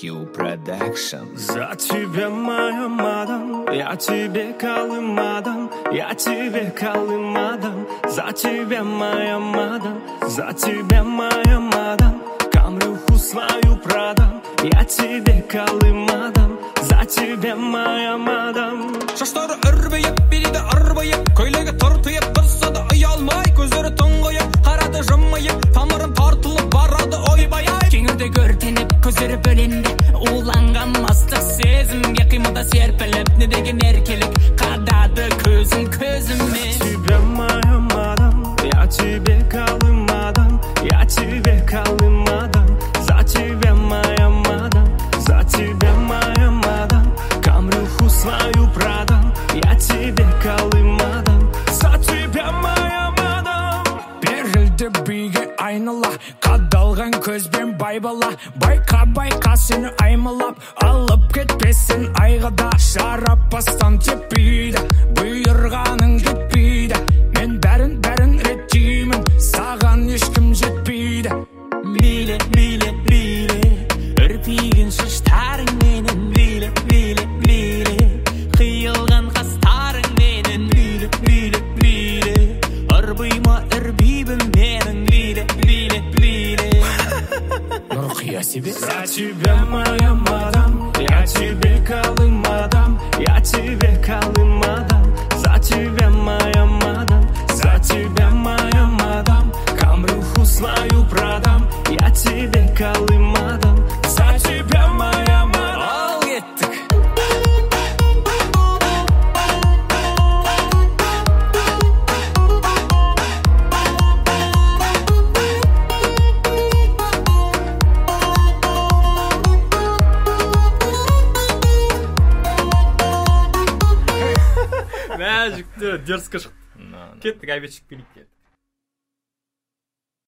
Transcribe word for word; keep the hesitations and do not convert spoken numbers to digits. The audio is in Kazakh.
Q Production. За тебя, моя мадам, я тебе калым мадам, я тебе калым мадам. За тебя, моя мадам, за тебя, моя мадам, камрюху свою продам. Я тебе калым мадам, за тебя, моя мадам. Шаштары үрбейіп, беледі арбайып, көйлегі тартыйып, тұрса да ұялмай, көздері тұңғайып, қарады жымайып, тамырын тартылып барады ойбай-ай. Кеңірде көртеніп, көздері бөленді, уланған мастық сезімге қимылда серпіліп, не деген еркелік қадады көзім көзіме. Тебя, моя мадам, я тебе калым мадам, я тебе калым мадам. За тебя, моя мадам, за тебя, моя мадам, камрюху свою продам. Я тебе калым мадам, за тебя, моя мадам. Берілді биге айнала, қадалған көзбен байбала. Байқа байқа сені аймалап, алып кетпесін айғада. Шарапастан теппейді, бұйырғаның кетпейді. Мен бәрін бәрін реттеймін, саған ешкім жетпейді. Биле, биле, биле, үрпиген шаштарың менің. Биле, биле, биле, қиылған қастарың менің. Биле, биле, биле, ұрбыйма үрбейбім менің. Биле, биле, биле. Нұрқия себе. За тебя, моя мадам, я тебе калым мадам, я тебе калым мадам. За тебя, моя мадам, за тебя, моя мадам, камрюху свою продам. Я тебе калым мадам, за тебя, моя мадам. Ал кеттік. Мәжікті дерскі шықты. Кеттік, әбет шықпелік келді.